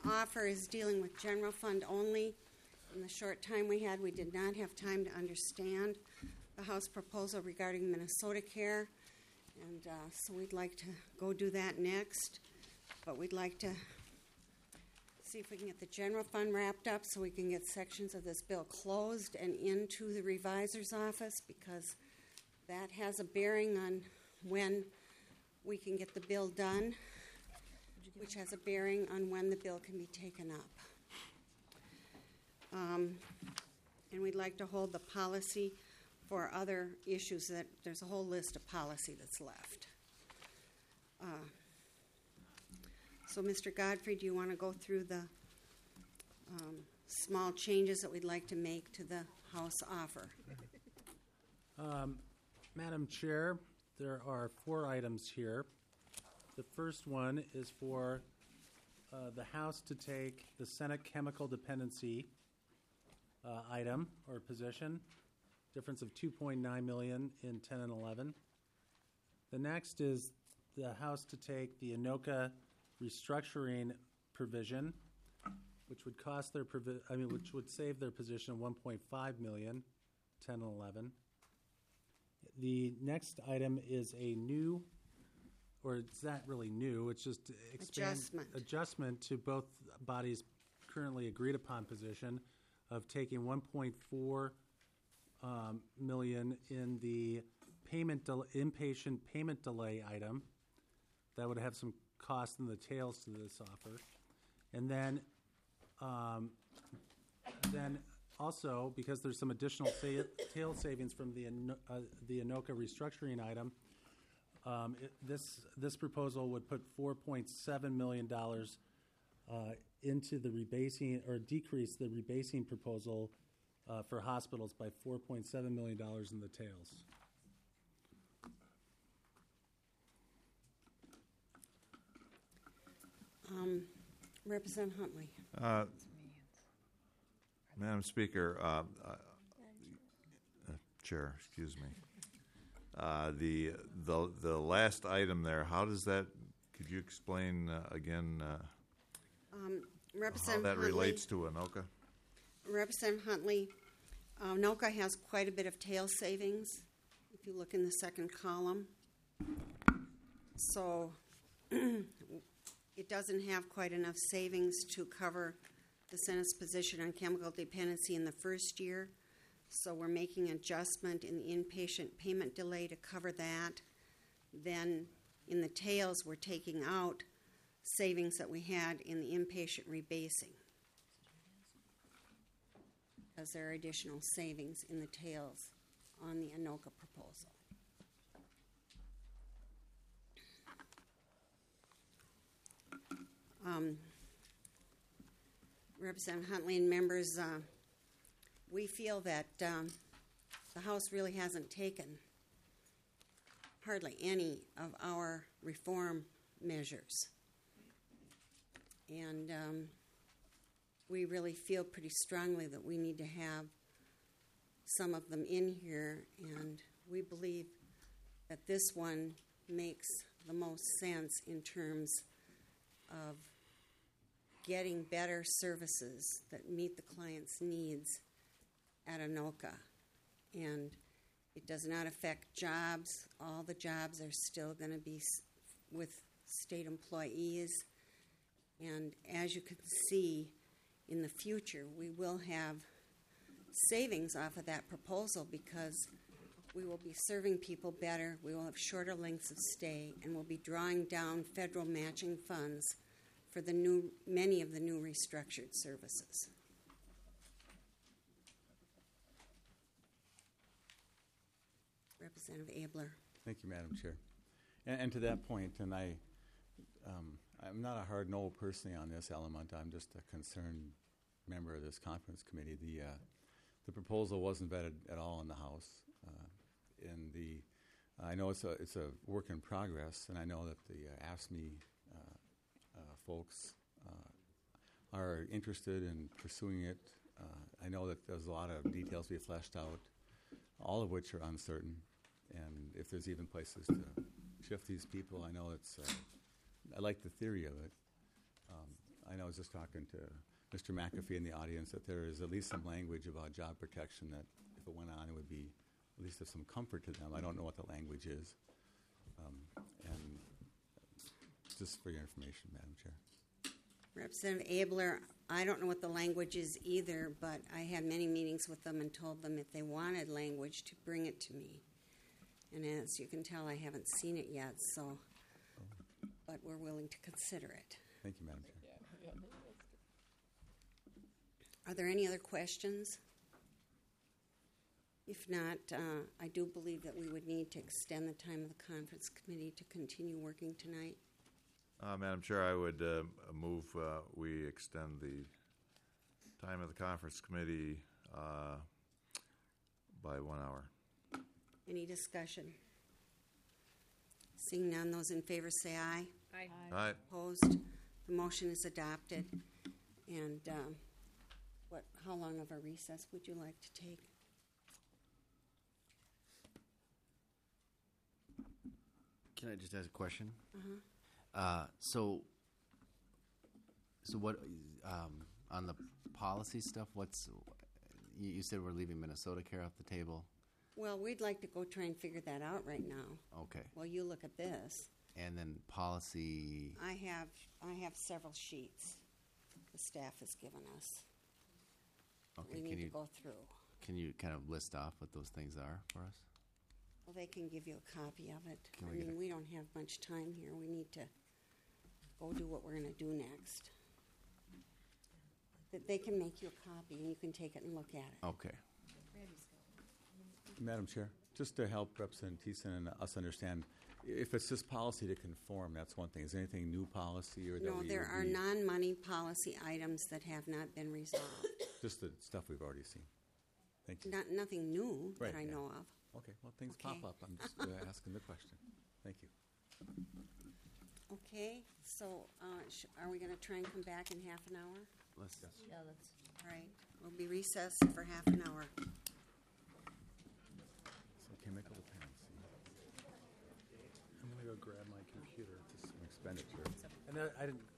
offer is dealing with general fund only. In the short time we had, we did not have time to understand the House proposal regarding Minnesota Care, and so we'd like to go do that next. But we'd like to see if we can get the general fund wrapped up so we can get sections of this bill closed and into the revisor's office, because that has a bearing on when we can get the bill done, which has a bearing on when the bill can be taken up. And we'd like to hold the policy for other issues. That there's a whole list of policy that's left. So, Mr. Godfrey, do you want to go through the small changes that we'd like to make to the House offer? Madam Chair, there are 4 items here. The first one is for the House to take the Senate chemical dependency item or position, difference of $2.9 million in 10 and 11. The next is the House to take the Anoka restructuring provision, which would cost their which would save their position of $1.5 million, 10 and 11. The next item is a new, or it's not really new, it's just adjustment to both bodies' currently agreed upon position of taking $1.4 million in the inpatient payment delay item. That would have some cost in the tails to this offer. And then also, because there's some additional tail savings from the Anoka restructuring item, this proposal would put $4.7 million into the rebasing, or decrease the rebasing proposal for hospitals by $4.7 million in the tails. Representative Huntley. Madam Speaker, Chair, excuse me. The last item there, how does that? Could you explain again how that relates to Anoka? Representative Huntley, Anoka has quite a bit of tail savings. If you look in the second column, so it doesn't have quite enough savings to cover the Senate's position on chemical dependency in the first year. So we're making an adjustment in the inpatient payment delay to cover that. Then in the tails, we're taking out savings that we had in the inpatient rebasing, because there are additional savings in the tails on the Anoka proposal. Representative Huntley and members, we feel that the House really hasn't taken hardly any of our reform measures. And we really feel pretty strongly that we need to have some of them in here, and we believe that this one makes the most sense in terms of getting better services that meet the client's needs at Anoka. And it does not affect jobs. All the jobs are still going to be with state employees. And as you can see, in the future, we will have savings off of that proposal, because we will be serving people better, we will have shorter lengths of stay, and we'll be drawing down federal matching funds for many of the new restructured services. Representative Abler. Thank you, Madam Chair. And to that point, and I'm not a hard no personally on this element. I'm just a concerned member of this conference committee. The proposal wasn't vetted at all in the House. I know it's a work in progress, and I know that the AFSCME folks are interested in pursuing it. I know that there's a lot of details to be fleshed out, all of which are uncertain. And if there's even places to shift these people, I know I like the theory of it. I know I was just talking to Mr. McAfee in the audience that there is at least some language about job protection that if it went on, it would be at least of some comfort to them. I don't know what the language is. And just for your information, Madam Chair. Representative Abler, I don't know what the language is either, but I had many meetings with them and told them if they wanted language to bring it to me. And as you can tell, I haven't seen it yet, so, but we're willing to consider it. Thank you, Madam Chair. Are there any other questions? If not, I do believe that we would need to extend the time of the conference committee to continue working tonight. Madam Chair, I would move we extend the time of the conference committee by 1 hour. Any discussion? Seeing none, those in favor say aye. Aye. Aye. Opposed? The motion is adopted. And how long of a recess would you like to take? Can I just ask a question? Uh-huh. So what on the policy stuff? You said we're leaving Minnesota Care off the table? Well, we'd like to go try and figure that out right now. Okay, Well, you look at this. and then policy. I have several sheets the staff has given us. Okay, We need to go through. can you kind of list off what those things are for us? Well, they can give you a copy of it. Can I we get mean, a- we don't have much time here. We need to go do what we're going to do next. That they can make you a copy and you can take it and look at it. Okay. Madam Chair, just to help Representative Thiessen and us understand, if it's just policy to conform, that's one thing. Is there anything new policy or that No, we there would are be- non-money policy items that have not been resolved. Just the stuff we've already seen? Thank you. Nothing new that Right, I yeah. know of. Okay, well, things Okay. pop up. I'm just asking the question. Thank you. Okay, so are we going to try and come back in half an hour? Let's. Yeah, that's. All right, we'll be recessed for half an hour. So chemical dependency, I'm going to go grab my computer. some expenditure. And I didn't